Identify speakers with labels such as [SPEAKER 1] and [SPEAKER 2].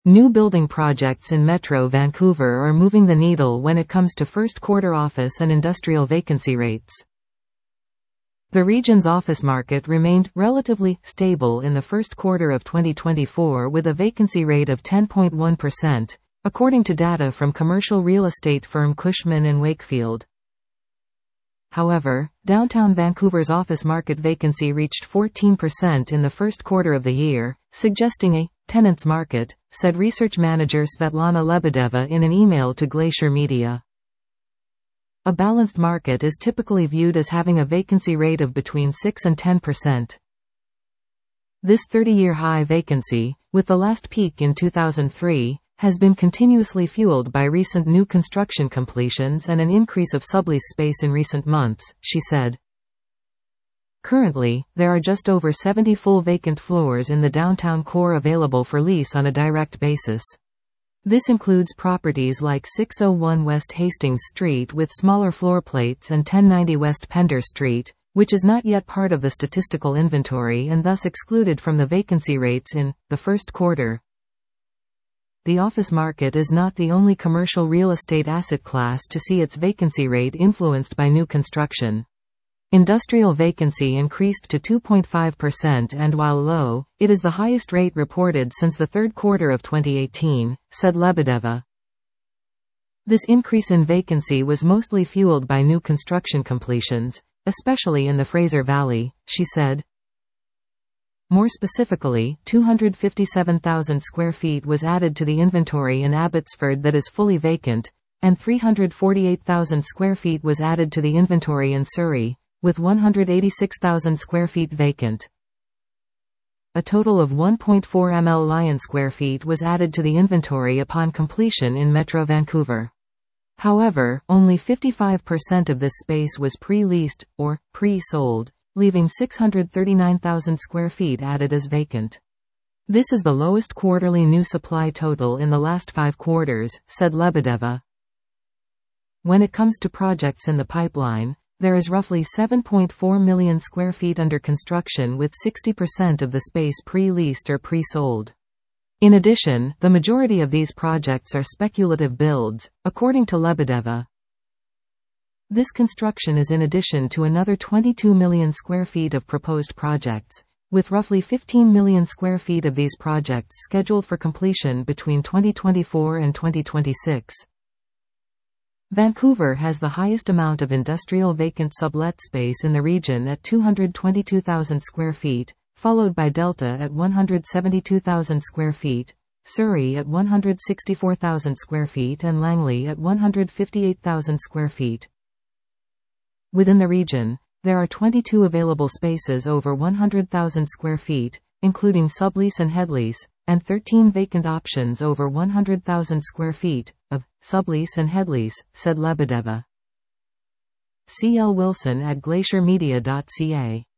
[SPEAKER 1] New building projects in Metro Vancouver are moving the needle when it comes to first-quarter office and industrial vacancy rates. The region's office market remained relatively stable in the first quarter of 2024 with a vacancy rate of 10.1%, according to data from commercial real estate firm Cushman & Wakefield. However, downtown Vancouver's office market vacancy reached 14% in the first quarter of the year, suggesting a tenant's market, said research manager Svetlana Lebedeva in an email to Glacier Media. A balanced market is typically viewed as having a vacancy rate of between 6 and 10%. This 30-year high vacancy, with the last peak in 2003, has been continuously fueled by recent new construction completions and an increase of sublease space in recent months, she said. Currently, there are just over 70 full vacant floors in the downtown core available for lease on a direct basis. This includes properties like 601 West Hastings Street with smaller floor plates and 1090 West Pender Street, which is not yet part of the statistical inventory and thus excluded from the vacancy rates in the first quarter. The office market is not the only commercial real estate asset class to see its vacancy rate influenced by new construction. Industrial vacancy increased to 2.5% and while low, it is the highest rate reported since the third quarter of 2018, said Lebedeva. This increase in vacancy was mostly fueled by new construction completions, especially in the Fraser Valley, she said. More specifically, 257,000 square feet was added to the inventory in Abbotsford that is fully vacant, and 348,000 square feet was added to the inventory in Surrey, with 186,000 square feet vacant. A total of 1.4 million square feet was added to the inventory upon completion in Metro Vancouver. However, only 55% of this space was pre-leased, or pre-sold, leaving 639,000 square feet added as vacant. This is the lowest quarterly new supply total in the last 5 quarters, said Lebedeva. When it comes to projects in the pipeline, there is roughly 7.4 million square feet under construction with 60% of the space pre-leased or pre-sold. In addition, the majority of these projects are speculative builds, according to Lebedeva. This construction is in addition to another 22 million square feet of proposed projects, with roughly 15 million square feet of these projects scheduled for completion between 2024 and 2026. Vancouver has the highest amount of industrial vacant sublet space in the region at 222,000 square feet, followed by Delta at 172,000 square feet, Surrey at 164,000 square feet and Langley at 158,000 square feet. Within the region, there are 22 available spaces over 100,000 square feet, including sublease and headlease, and 13 vacant options over 100,000 square feet, of sublease and headlease, said Lebedeva. C. L. Wilson at glaciermedia.ca